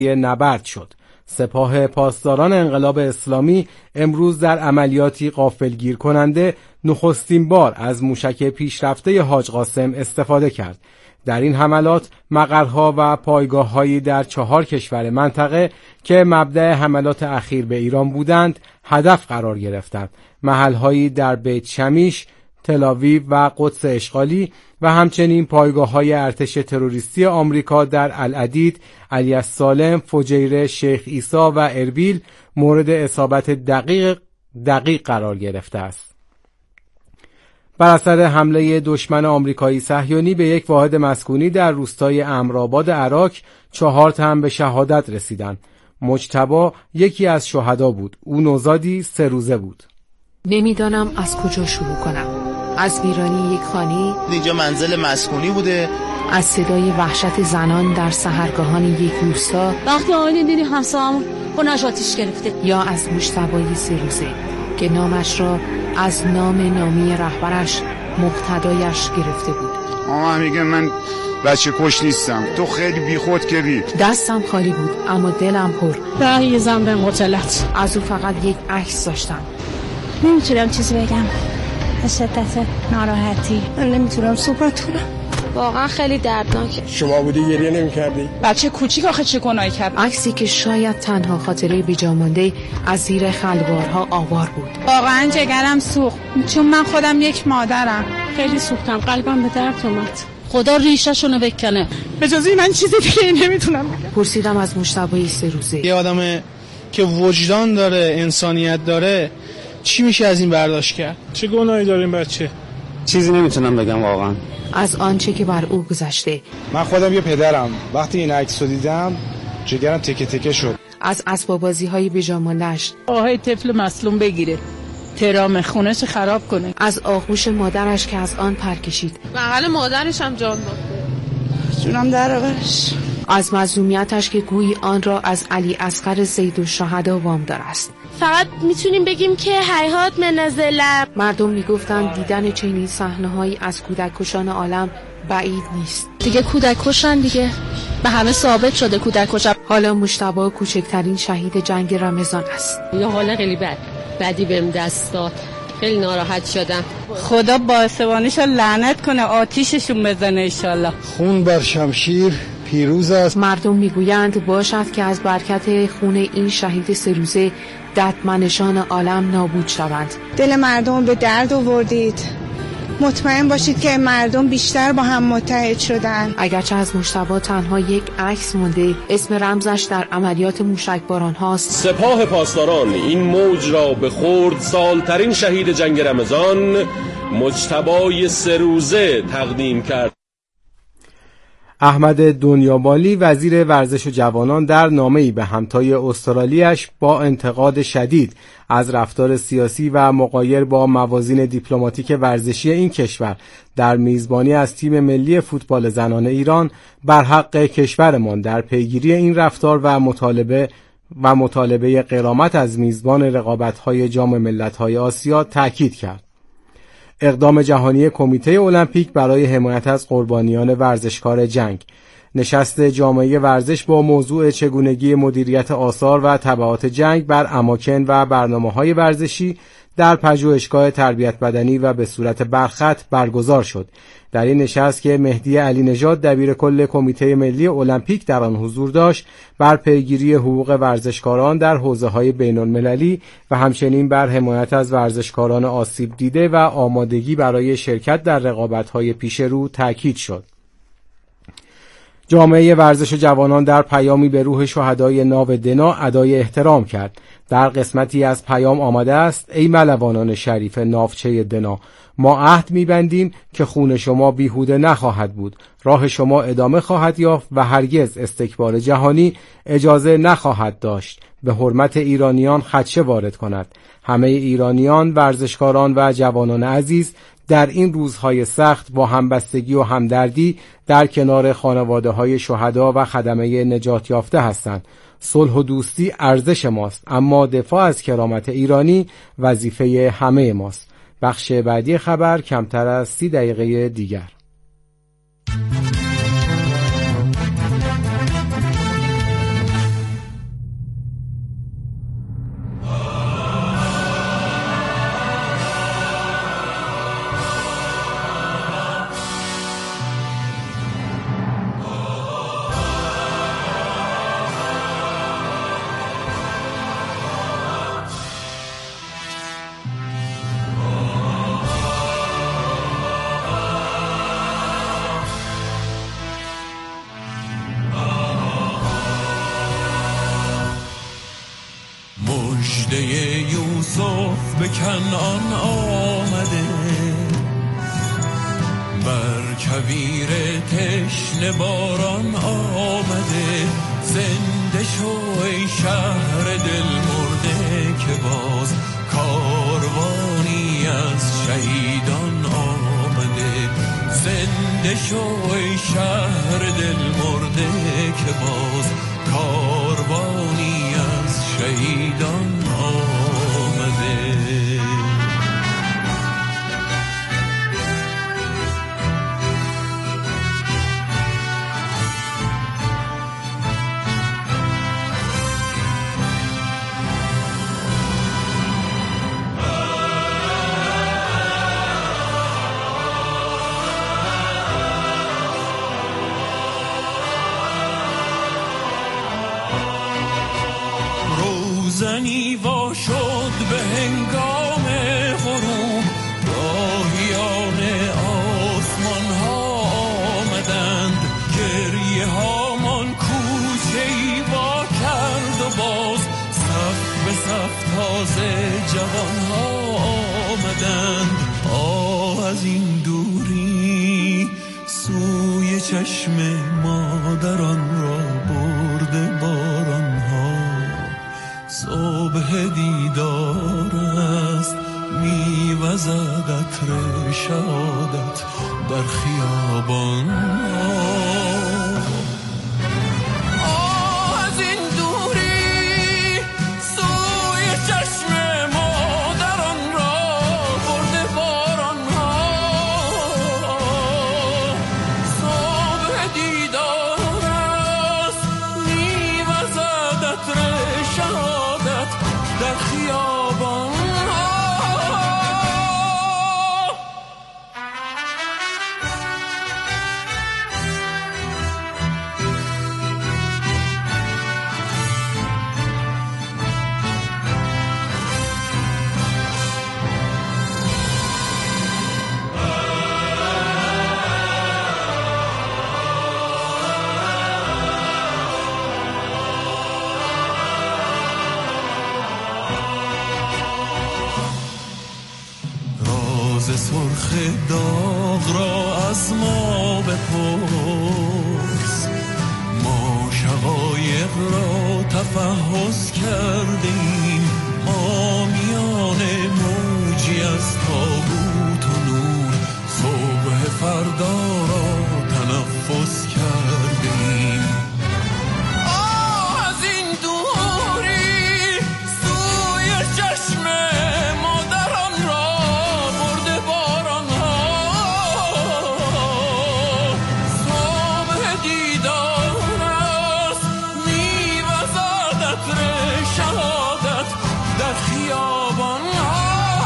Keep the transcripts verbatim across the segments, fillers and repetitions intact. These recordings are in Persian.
نبرد شد. سپاه پاسداران انقلاب اسلامی امروز در عملیاتی غافلگیر کننده نخستین بار از موشک پیشرفته حاج قاسم استفاده کرد. در این حملات مقرها و پایگاه‌هایی در چهار کشور منطقه که مبدأ حملات اخیر به ایران بودند هدف قرار گرفتند. محل‌هایی در بیت شمیش، تل‌آویو و قدس اشغالی و همچنین پایگاه‌های ارتش تروریستی آمریکا در العدید، علی السالم، فجیره، شیخ عیسی و اربیل مورد اصابت دقیق دقیق قرار گرفته است. بر اثر حمله دشمن آمریکایی صهیونی به یک واحد مسکونی در روستای امرآباد عراق، چهار تن به شهادت رسیدند. مجتبی یکی از شهدا بود. او نوزادی سه روزه بود. نمیدانم از کجا شروع کنم. از ویرانی یک خانه، اینجا منزل مسکونی بوده، از صدای وحشت زنان در سحرگاهان یک روستا، وقتی آینه دیدی همسایه‌مون خونه‌اش آتیش گرفته، یا از مجتبی سه روزه که نامش را از نام نامی رهبرش مقتدایش گرفته بود. آقا میگه من بچه کش نیستم، تو خیلی بیخود کردی. دستم خالی بود اما دلم پر. رایزم به قتلت. از او فقط یک عکس داشتم. نمیتونم چیزی بگم از شدت ناراحتی. من نمیتونم صحبت کنم. واقعا خیلی دردناکه. شما بودی گریه نمی‌کردی؟ بچه کوچیک آخه چه گناهی کرد؟ عکسی که شاید تنها خاطره بی‌جامانده از زیر خلوارها آوار بود. واقعا جگرم سوخت چون من خودم یک مادرم. خیلی سوختم، قلبم به درد اومد. خدا ریشه‌شونو بکنه. به جز این من چیزی دیگه نمیتونم بگم. پرسیدم از مجتبی سه روزه. یه آدم که وجدان داره، انسانیت داره، چی میشه از این برداشت کرد؟ چه گناهی داره این بچه؟ چیزی نمیتونم بگم واقعا. از آنچه که بر او گذشته. من خودم یه پدرم، وقتی این عکس رو دیدم جگرم تکه تکه شد. از اسباب‌بازی‌های بی‌جامانش، آهای طفل مظلوم بگیره، ترام خونش خراب کنه، از آغوش مادرش که از آن پر کشید، بغل مادرش هم جان باخته، جونم در آورش، از مظلومیتش که گویی آن را از علی اصغر سیدالشهدا وامدار است. فقط میتونیم بگیم که هیهات من ظلم. مردم میگفتند دیدن چنین صحنه‌هایی از کودک کشان عالم بعید نیست. دیگه کودک کشن دیگه، به همه ثابت شده کودک کشن. حالا مجتبی کوچکترین شهید جنگ رمضان است. یه حال خیلی بد بدی بهم دست داد، خیلی ناراحت شدم. خدا باسوانیشو لعنت کنه، آتیششون بزنه انشالله. خون بر شمشیر پیروز است. مردم میگویند باشد که از برکت خون این شهید سه روزه ددمنشان عالم نابود شوند. دل مردم به درد آوردید. مطمئن باشید که مردم بیشتر با هم متحد شدن. اگرچه از مجتبی تنها یک عکس مونده، اسم رمزش در عملیات موشکباران هاست. سپاه پاسداران این موج را به خرد سالترین شهید جنگ رمضان مجتبی سه روزه تقدیم کرد. احمد دنیابالی وزیر ورزش و جوانان در نامه‌ای به همتای استرالیاش با انتقاد شدید از رفتار سیاسی و مغایر با موازین دیپلماتیک ورزشی این کشور در میزبانی از تیم ملی فوتبال زنان ایران بر حق کشورمان در پیگیری این رفتار و مطالبه و مطالبه غرامت از میزبان رقابت‌های جام ملت‌های آسیا تاکید کرد. اقدام جهانی کمیته المپیک برای حمایت از قربانیان ورزشکار جنگ. نشست جامعه ورزش با موضوع چگونگی مدیریت آثار و تبعات جنگ بر اماکن و برنامه‌های ورزشی در پژوهشگاه تربیت بدنی و به صورت برخط برگزار شد. در این نشست که مهدی علی نژاد دبیر کل کمیته ملی المپیک در آن حضور داشت، بر پیگیری حقوق ورزشکاران در حوزه‌های بین‌المللی و همچنین بر حمایت از ورزشکاران آسیب دیده و آمادگی برای شرکت در رقابت‌های پیش رو تاکید شد. جامعه ورزش و جوانان در پیامی به روح شهدای ناو دنا ادای احترام کرد. در قسمتی از پیام آمده است: ای ملوانان شریف ناوچه دنا، ما عهد می‌بندیم که خون شما بیهوده نخواهد بود، راه شما ادامه خواهد یافت و هرگز استکبار جهانی اجازه نخواهد داشت به حرمت ایرانیان خدشه وارد کند. همه ایرانیان، ورزشکاران و جوانان عزیز در این روزهای سخت با همبستگی و همدردی در کنار خانواده‌های شهدا و خدمه نجات یافته هستند. صلح و دوستی ارزش ماست، اما دفاع از کرامت ایرانی وظیفه همه ماست. بخش بعدی خبر کمتر از سی دقیقه دیگر. مژده یوسف به کنعان آمده، بر کویر تشنه باران آمده. زنده شو ای شهر دل مرده که باز کاروانی از شهیدان آمده. زنده شو ای شهر دل مرده که باز کاروانی از شهیدان آمده. زنی وا شد به هنگام غروب، گاهیان آسمان ها آمدند. گریه هامان کوچه‌ای وا کرد و باز صف به صف تازه جوان ها آمدند. آه از این دوری سوی چشم مادران را برده باران ها. صبح دیدار است میوزد عطر شهادت در خیابان. آه از این دوری سوی چشم مادران را برده باران ها. صبح دیدار است میوزد عطر شهادت در خیابان. سرخ داغ را از ما بپرس، ما شقایق را تفحص کردیم. حامیان موجی از تابوت و نور صبح فردا را تنفس کردیم. آه از این دوری سوی چشم مادران را برده باران ها. صبح دیدار است میوزد عطر شهادت در خیابان ها.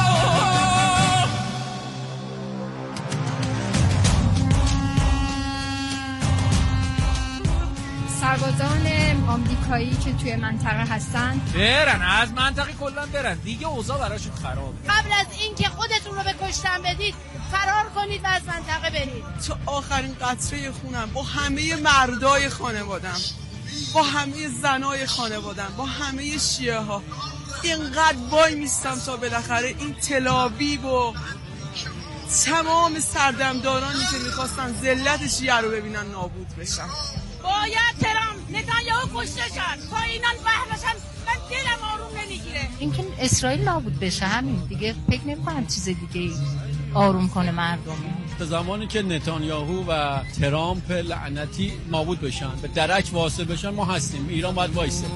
سربازان آمریکایی که توی منطقه هستن برن از منطقه کلا برن دیگه، اوضاع براشون خرابه. قبل از اینکه خودتون رو به کشتن بدید فرار کنید و از منطقه برید. تا آخرین قطره خونم با همه مردای خانوادم، با همه زنای خانوادم، با همه شیعه ها اینقدر وای میستم تا بالاخره این تل‌آویو و تمام سردمدارانی که میخواستن ذلت شیعه رو ببینن نابود بشن. باید ترامپ نتانیاهو کشته شد تا اینان بهرشن. من دلم آروم نمیگیره. اینکه اسرائیل نابود بشه همین دیگه، فکر نمی‌کنم چیز دیگه آروم کنه مردم. تا زمانی که نتانیاهو و ترامپ لعنتی نابود بشن، به درک واصل بشن، ما هستیم. ایران باید وایسه.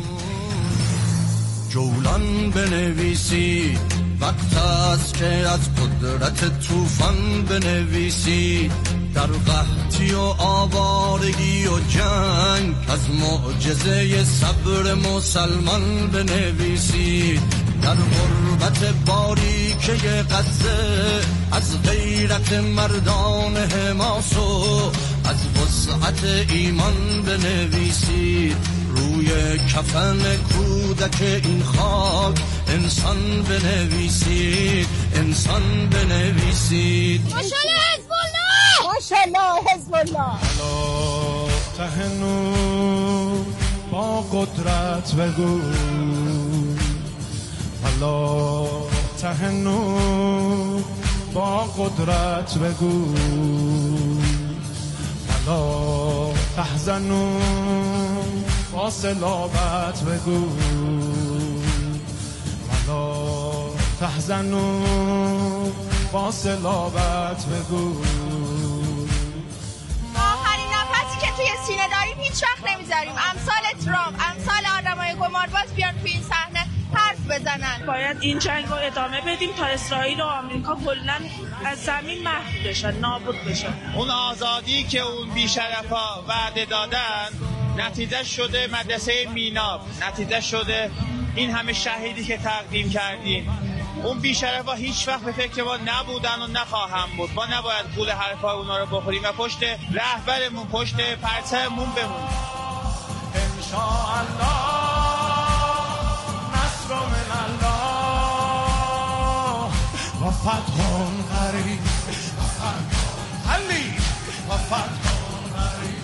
جولان بنویسی وقت است که از قدرت طوفان بنویسی، در قحطی و آوارگی و جنگ از معجزه صبر مسلمان بنویسی، در غربت باریکه غزه از غیرت مردان حماس و از وسعت ایمان بنویسی، روی کفن کودک این خاک انسان بنویسید، انسان بنویسید. ماشاءالله حزب الله، ماشاءالله حزب الله. الا تهنو با قدرت بگو، ولا تهنو با قدرت بگو ولا تحزنو با صلابت بگو ولا تحزنو با صلابت بگو. آخرین نفسی که توی سینه داریم هیچ وقت نمیذاریم امثال ترامپ، امثال آدمای گمارباز بیان توی این صحنه حرف بزنن. باید این جنگ رو ادامه بدیم تا اسرائیل و آمریکا کلاً از زمین محو بشن، نابود بشن. اون آزادی که اون بی‌شرفا وعده دادن نتیجه شده مدرسه میناب، نتیجه شده این همه شهیدی که تقدیم کردیم. اون بی‌شرفا هیچ وقت به فکر ما نبودن و نخواهم بود. ما نباید گول حرفای اونا رو بخوریم و پشت رهبرمون، پشت پرچممون بمونیم. انشاءالله نصر من الله و فتح قریب و فتح علی و فتح قریب.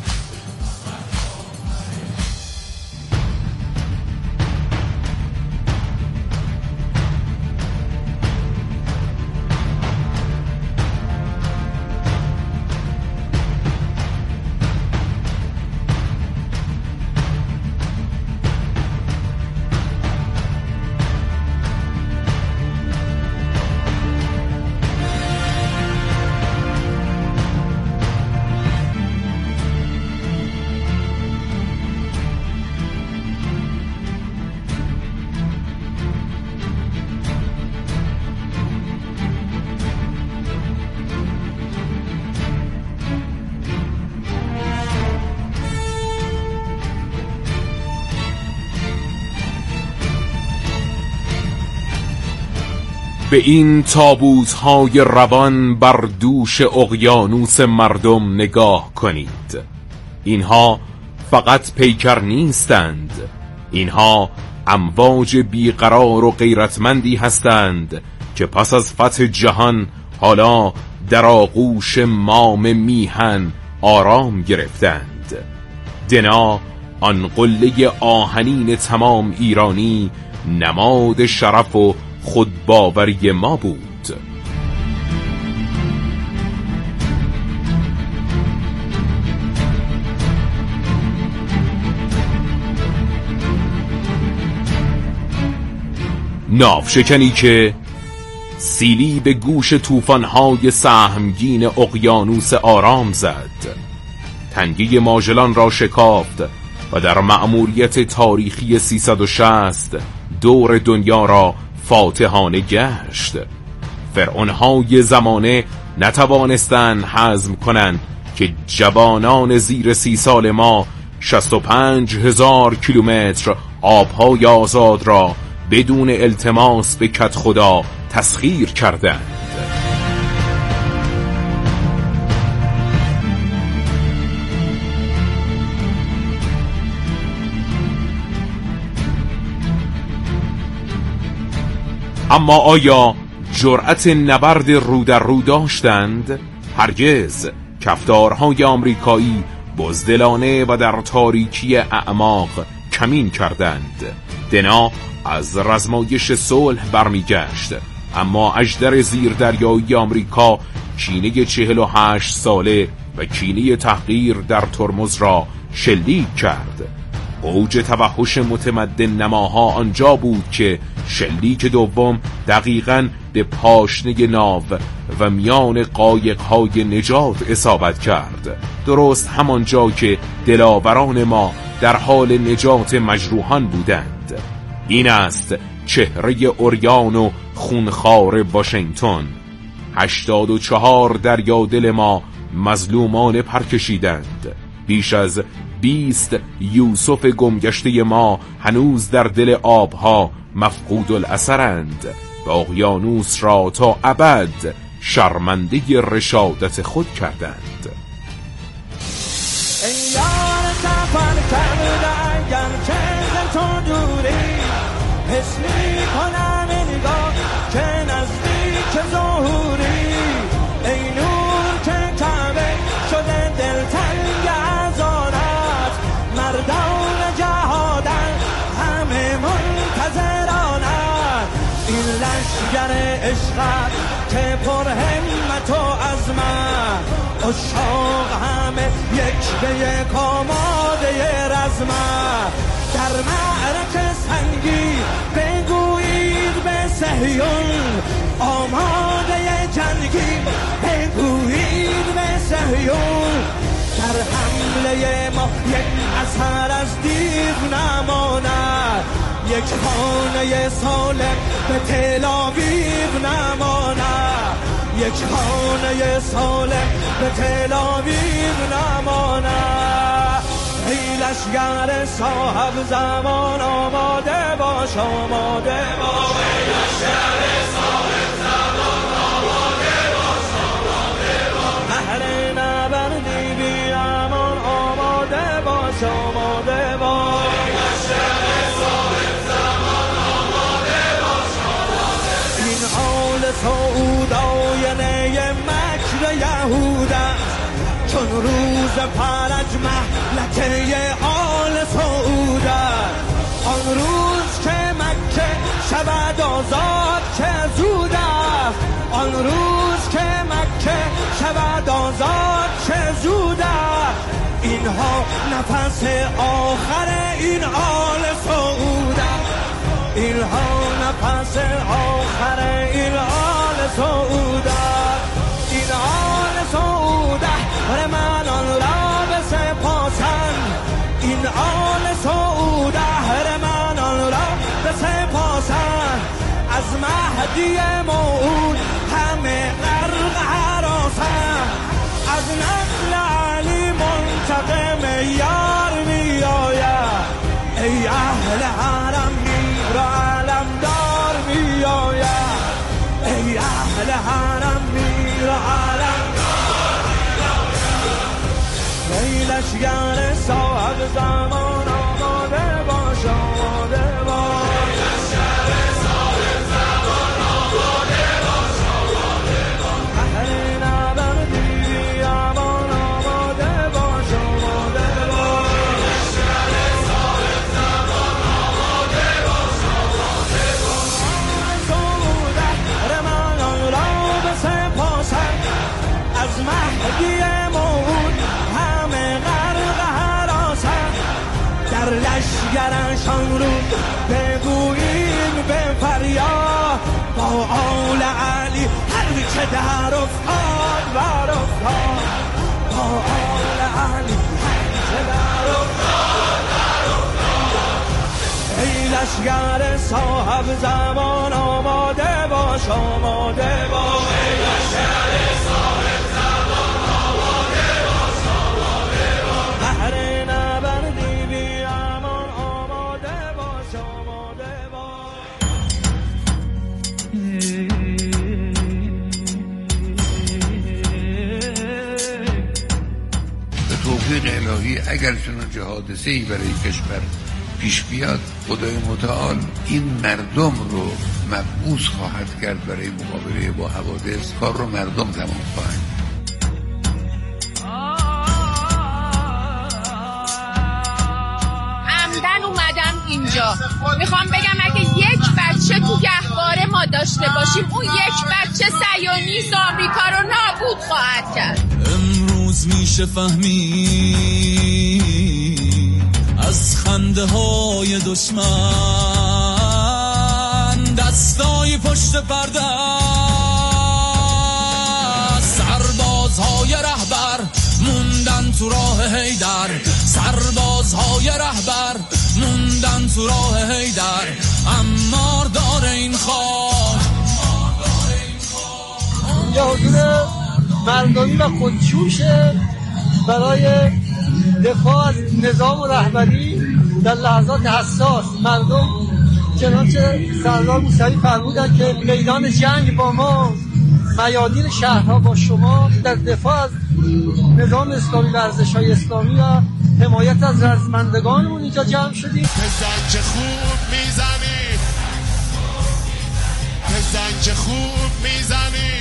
به این تابوت‌های روان بر دوش اقیانوس مردم نگاه کنید. اینها فقط پیکر نیستند، اینها امواج بیقرار و غیرتمندی هستند که پس از فتح جهان حالا در آغوش مام میهن آرام گرفتند. دنا، آن قله آهنین تمام ایرانی، نماد شرف و خودباوری ما بود. ناوشکنی که سیلی به گوش طوفان‌های سهمگین اقیانوس آرام زد، تنگه ماژلان را شکافت و در مأموریت تاریخی سیصد و شصت دور دنیا را فاتحانه گشت. فرعونهای زمانه نتوانستند هضم کنند که جوانان زیر سی سال ما شصت و پنج هزار کیلومتر آبهای آزاد را بدون التماس به کدخدا تسخیر کردند. اما آیا جرأت نبرد رو در رو داشتند؟ هرگز. کفتارهای آمریکایی بزدلانه و در تاریکی اعماق کمین کردند. دنا از رزمایش صلح برمیگشت، اما اژدر زیردریایی آمریکا کینه چهل و هشت ساله و کینه تحقیر در ترمز را شلیک کرد. اوج توحش متمدن نماها آنجا بود که شلیک دوم دقیقاً به پاشنه ناو و میان قایق‌های نجات اصابت کرد، درست همانجا که دلاوران ما در حال نجات مجروحان بودند. این است چهره عریان و خونخوار واشنگتن. هشتاد و چهار دریادل ما مظلومان پرکشیدند. بیش از بیست یوسف گمگشته ما هنوز در دل آبها مفقود الاثرند و اقیانوس را تا ابد شرمنده رشادت خود کردند. ای یار سفر کرده اگر که تو دوری، حس میکنم نگاه که نزدیک ظهوری. ای نور که کعبه شده دلتنگ از آنت، مردان جهادن همه منتظرانت. لشگر عشقت که پر همت و عزمت، عشاق همه یک به یک آماده رزمت. در معرکه سنگی بگویید به صهیون، آماده جنگی بگویید به صهیون. در حمله ما یک اثر از دیو نماند، یک خانه سالم به تل آویو نماند، یک خانه سالم به تل آویو نماند. ای لشگر صاحب زمان آماده باش، آماده باش. ای لشگر صاحب زمان آماده باش، آماده باش. اهل نبردی بی امان آماده باش، آماده باش. ای لشگر صاحب زمان آماده باش، آماده باش. این حال سعود آینه مکر یهود است، چون روز فرج مهلکه آل سعود است. آن روز که مکه شود آزاد چه زود است، آن روز که مکه شود آزاد چه زود است. اینها نفس آخر این آل سعود است، اینها نفس آخر این آل سعود است. این آل سعود است من آن را به سپاسم، این آل سعود است من آن را به سپاسم. از مهدی موعود همه غرق هراسم، از نسل علی منتقم یار می آید. ای اهل حرم میر و علمدار می آید، ای اهل حرم میر و علمدار می آید. ای لشگر صاحب زمان آماده باش، آماده باش. ای لشگر صاحب زمان آماده باش، آماده باش. اهل نبردی بی امان آماده باش، آماده باش. ای لشگر صاحب زمان آماده باش، آماده باش. سعوده رمان آن را به سپاسم، از مهدی موعود همه غرق هراسم. در لشگرشان رو بگوییم به فریاد، با آل علی هر که در افتاد بر افتاد، با آل علی هر که در افتاد بر افتاد. ای لشگر صاحب زمان آماده باش، آماده باش. ای لشگر صاحب زمان آماده باش، آماده باش. اهل نبردی بی امان آماده باش، آماده باش. به توفیق الهی اگر چنانچه حادثه‌ای برای کشور پیش بیاد، خدای متعال این مردم رو مبعوث خواهد کرد برای مقابله با حوادث. کار رو مردم تمام خواهند. عمدن اومدم اینجا میخوام بگم اگه یک بچه تو گهواره ما داشته باشیم، اون یک بچه صهیونیست آمریکا رو نابود خواهد کرد. امروز میشه فهمید از خنده های دشمن، دستای پشت پرده سربازهای رهبر موندن تو راه حیدر، سربازهای رهبر موندن تو راه حیدر. امار داره این خاک، اینجا حضور مردمی و خودجوشه برای دفاع از نظام و رهبری در لحظات حساس. مردم چنانچه سردار موسوی فرمودن که میدان جنگ با ما، میادین شهرها با شما، در دفاع از نظام اسلامی و ارزش‌های اسلامی و حمایت از رزمندگانمون اینجا جمع شدیم. بزن که خوب میزنی، بزن که خوب میزنی،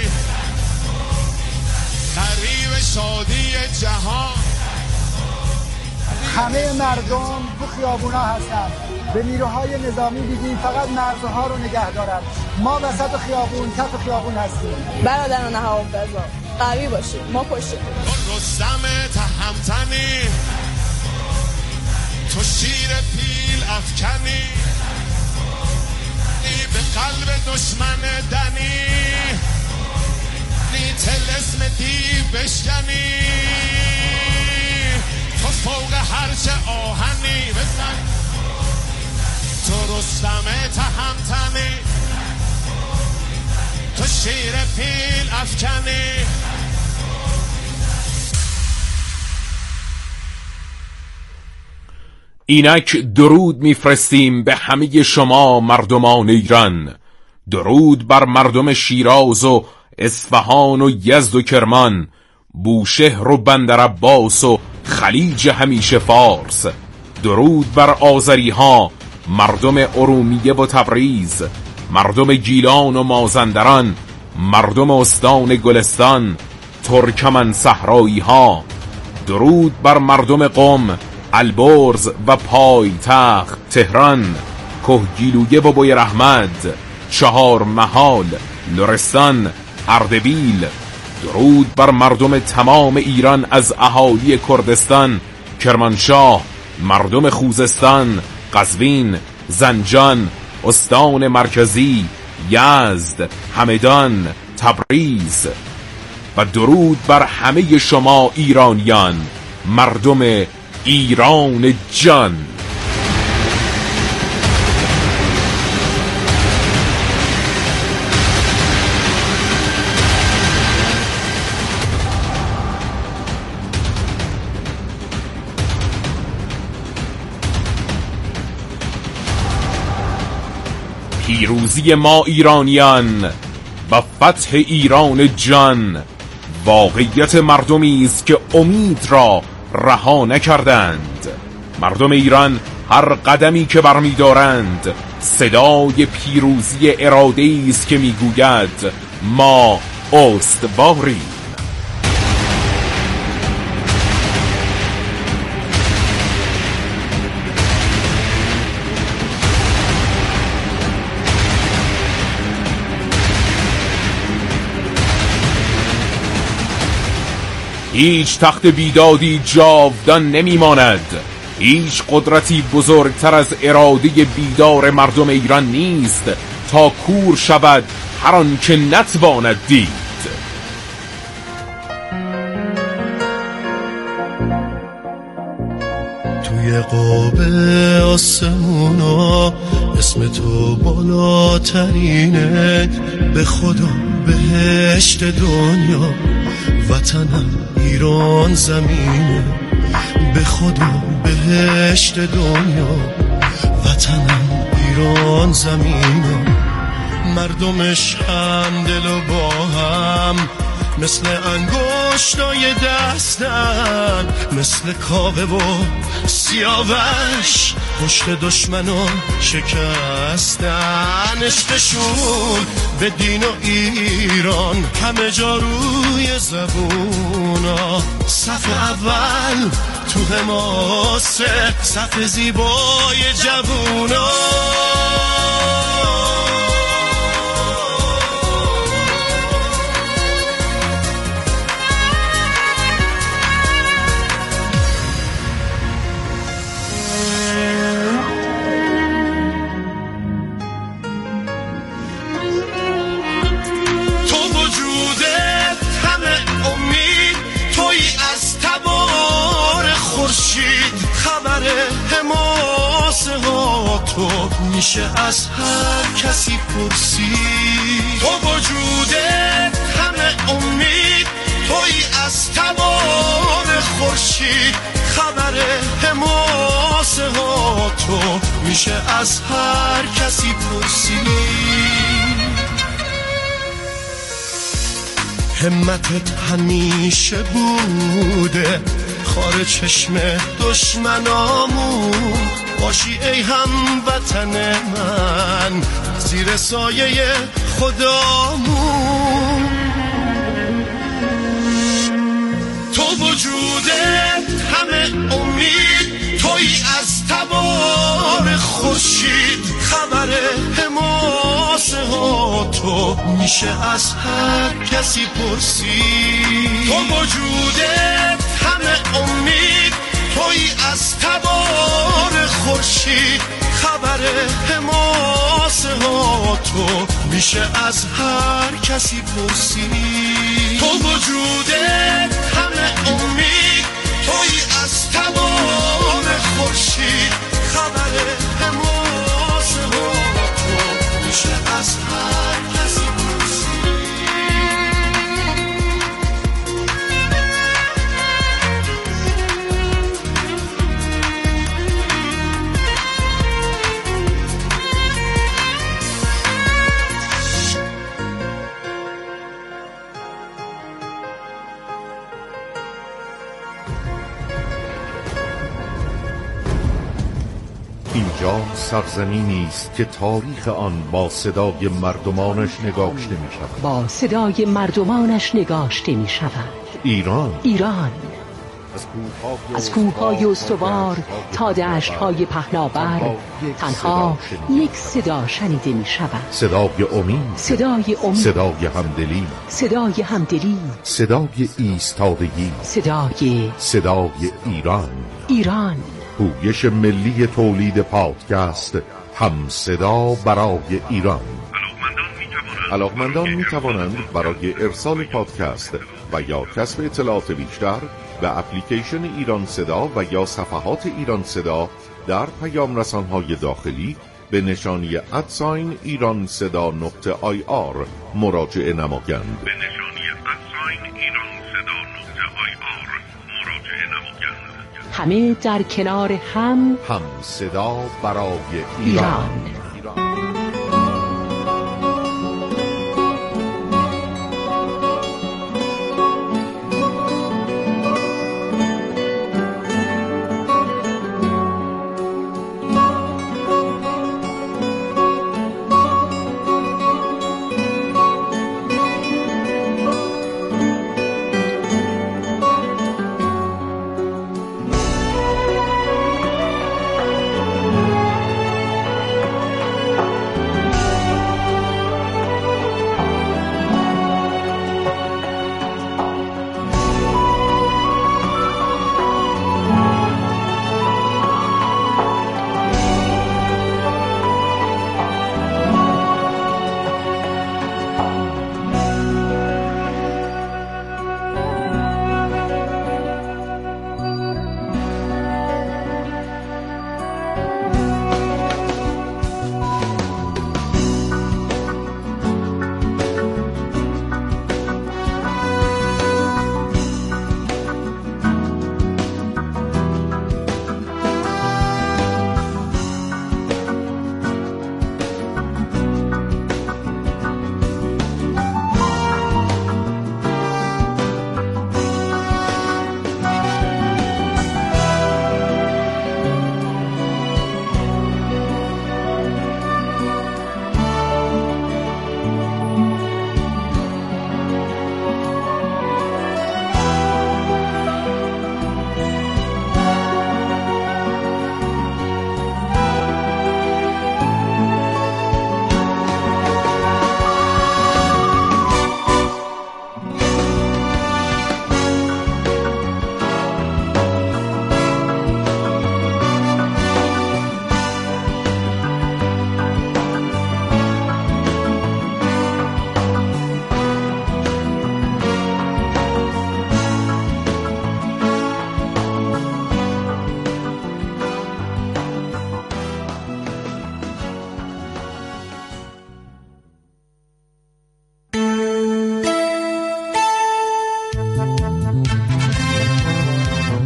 قریب شادی جهان. همه مردم تو خیابونا هستن. به نیروهای نظامی دیدیم فقط مرزها رو نگه دارن. ما وسط خیابون، کف خیابون هستیم. برادران هوافضا قوی باشید، ما پشتیم. رستم تهمتنی، تو شیر پیل افکنی، به قلب دشمن دنی، طلسم دیو بشکنی، تو فوق هرچه آهنی بزن، تو رستم تهمتنی، تو شیر پیل افکنی. اینک درود میفرستیم به همه شما مردمان ایران، درود بر مردم شیراز و اصفهان و یزد و کرمان، بوشهر و بندر عباس و خلیج همیشه فارس، درود بر آذری ها، مردم ارومیه و تبریز، مردم گیلان و مازندران، مردم استان گلستان، ترکمن صحرایی ها، درود بر مردم قم، البرز و پایتخت تهران، کهگیلویه و بویراحمد، چهار محال، لرستان، اردبیل، درود بر مردم تمام ایران از اهالی کردستان، کرمانشاه، مردم خوزستان، قزوین، زنجان، استان مرکزی، یزد، همدان، تبریز، و درود بر همه شما ایرانیان، مردم ایران جان. پیروزی ما ایرانیان و فتح ایران جان واقعیت مردمی است که امید را رها نکردند. مردم ایران هر قدمی که برمی‌دارند صدای پیروزی اراده‌ای است که میگوید ما استواریم. هیچ تخت بیدادی جاودان نمیماند، هیچ قدرتی بزرگتر از اراده بیدار مردم ایران نیست تا کور شود هر آن که نتواند دید. توی قاب آسمونا اسم تو بالاترینه، به خدا بهشت دنیا وطنم ایران زمینه، به خدا بهشت دنیا وطنم ایران زمینه. مردمش هم دل و با هم مثل انگشتای دستن، مثل کاوه و سیاوش پشت دشمنو شکستن. عشقشون به دین و ایران همه جا روی زبونا، صف اول تو حماسه، صف زیبای جوونا. خبر حماسه ها تو میشه از هر کسی پرسید، تو وجودت همه امید، توی از تبار خورشید. خبر حماسه ها تو میشه از هر کسی پرسید. همتت همیشه بوده خار چشم دشمنامون، باشی ای هموطن من زیر سایه خدامون. تو وجودت همه امید، تویی از تبار خورشید، خبر حماسه ها تو میشه از هر کسی پرسید. تو وجودت همه امید، تویی از تبار خورشید، خبر حماسه ها تو میشه از هر کسی پرسید. تو وجودت همه امید، تویی از تبار خورشید، خبر حماسه ها تو میشه از هر کسی پرسید. اینجا سرزمینی است که تاریخ آن با صدای مردمانش نگاشته می شود. با صدای مردمانش نگاشته می شود. ایران ایران از کوههای استوار تا دشت‌های پهناور تنها یک صدا شنیده می شود. صدای امید، صدای امید، صدای همدلی، صدای همدلی، صدای ایستادگی، صدای صدای ایران. ایران پویش ملی تولید پادکست، هم صدا برای ایران. علاقمندان می توانند برای ارسال پادکست و یا کسب اطلاعات بیشتر به اپلیکیشن ایران صدا و یا صفحات ایران صدا در پیام رسانهای داخلی به نشانی ادساین ایران صدا نقطه آی آر مراجعه نمایند. به نشانی ادساین ایران صدا نقطه آی آر مراجعه نمایند. همه در کنار هم، هم صدا برای ایران, ایران.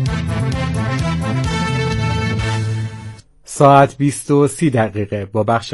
ساعت بیست و سی دقیقه با بخش